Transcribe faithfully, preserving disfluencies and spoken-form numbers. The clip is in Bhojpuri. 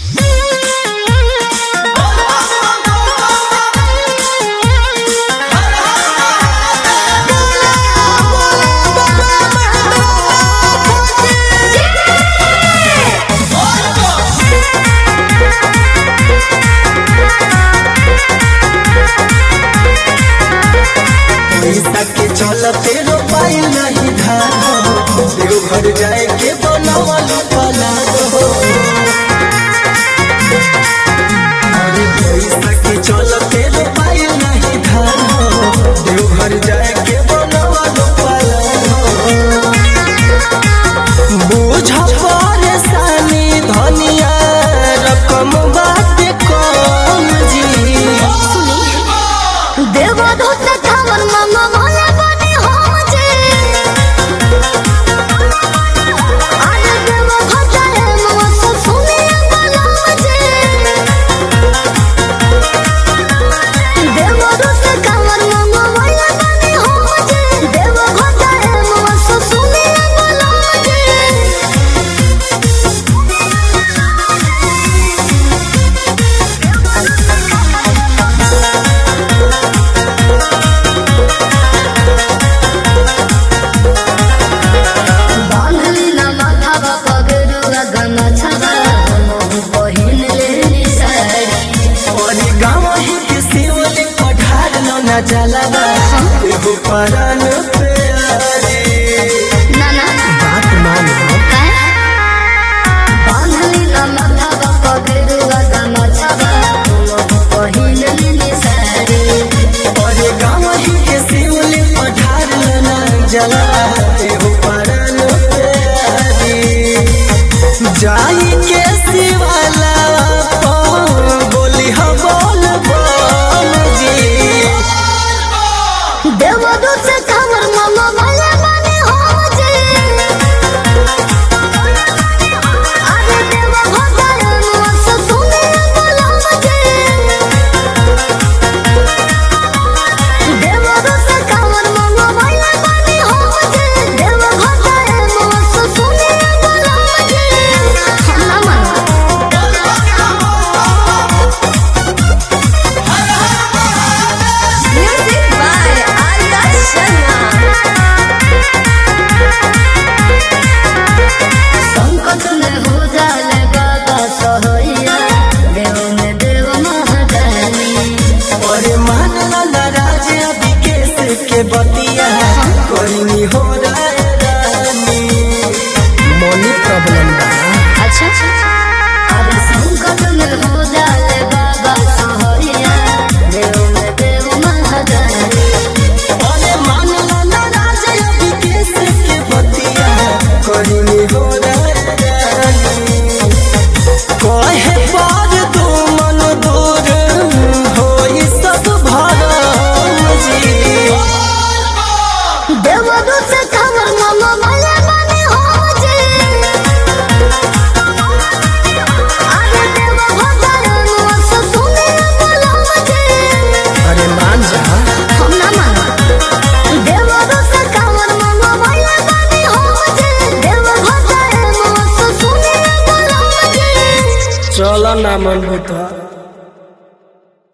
के चलते रोपाई नहीं धान देवघर जाए के बनवल पलान हो। अरे पैसा के चलते रोपाई नहीं धान देवघर जाए के बनवल पलान हो। बुझ परेशानी धनिया रकम बात कम जी देवधू से खबर मामा भोले बने हो जे आने देव भजाए मौत सुने अंगला जे देवधू से खबर मामा भोले बने हो जे देव भजाए मौत सुने अंगला जे जलवा एगो परान प्यारे नाना बात मानो बांधली ना माथा पगरुआ गमछवा पहिनली ने साड़ी और गाँव ही के शिवले पठार ना जलवा एगो परान प्यारे जाई के शिवाला बोली हम बोल बोल जी देवदू से खबर मामा भले बने हो जे अरे देव भजाए मौत सुने अंगला जे देवदू से खबर मामा भले बने हो जे देव भजाए मौत सुने अंगला जे ना मानो म्यूजिक बाय आर्या शर्मा संकट में हो जाले बाबा सहैया देव में देव महादानी और मान नाराज अभी केस के बतिया कोई हो रानी मनी प्रॉब्लम बा अच्छा अरे संकट में हो जाले बाबा सहैया देव में देव महादानी अरे मान नाराज अभी केस के बतिया कोई हो रानी कहे पर तू मन दूर होई सब भरम जी देवदू से खबर मामा भले बने हो जे अरे देव भजाए मौत सुने अंगला जे अरे मान जा हम ना मानो देवदू से खबर मामा भले बने हो जे देव भजाए मौत सुने अंगला जे चल ना मन भूत